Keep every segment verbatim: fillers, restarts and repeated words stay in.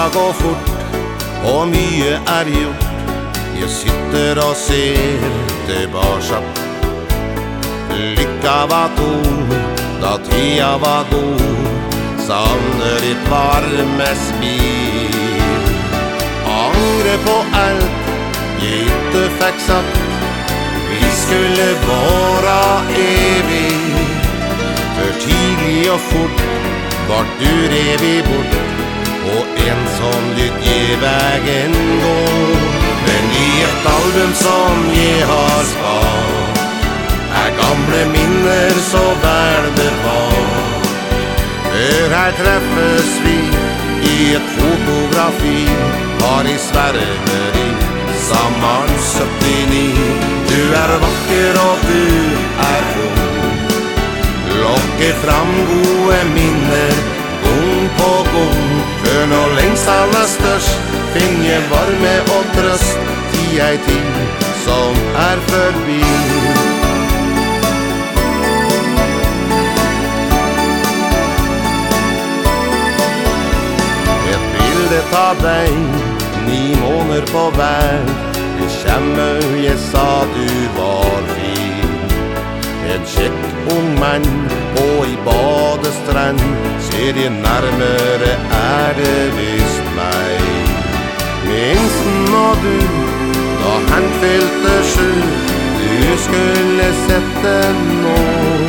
går fort, og mye er gjort. Jeg sitter og ser tilbake. Lykka var god, da tida var god. Savner ditt varme smil. Angre på alt jeg ikke fikk sagt. Vi skulle vara evig. For tidlig og fort vart du revet bort, og en som lytt i vägen går. Men i et album som jeg har spart, er gamle minner så vel bevart. For her treffes vi i et fotografi, har i sverger i sommeren syttini. Du er vakker og du er ung. Lokke fram gode minner, gang på gang. For når lengselen er størst, finn jeg varme og trøst i ei tid som er forbi. Et bilde av deg, ni måneder på vei. Det kommer jeg sa du var fin. En kjekk ung mann på i badestrand. Ser jeg nærmere er det visst meg. Minsten og du, da han fylte sju, du skulle sette nå.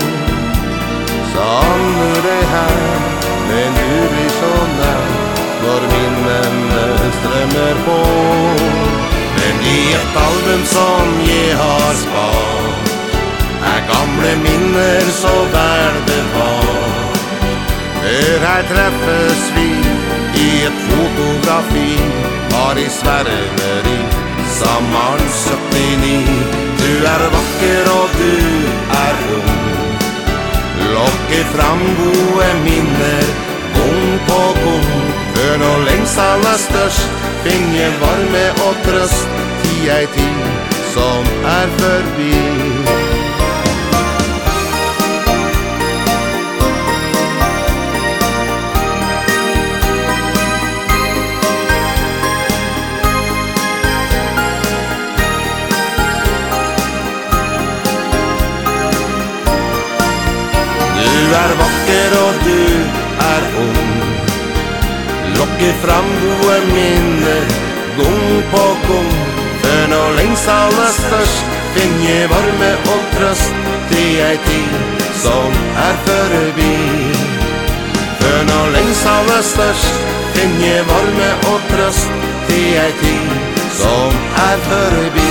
Savner deg her, men du blir så nær når minnene strømmer på. Men i et album som jeg har spart, er gamle minner så vel bevart. For her treffes vi i et fotografi, har i sverger i sommeren syttini. Du er vakker og du er ung. Lokke fram gode minner, gang på gang. For når lengselen er størst, finn jeg varme og trøst i ei tid som er forbi. Du er vakker og du er ung. Lokke fram gode minner, gang på gang. For når lengselen er størst, finn jeg varme og trøst til ei tid som er forbi. For når lengselen er størst, finn jeg varme og trøst til ei tid som er forbi.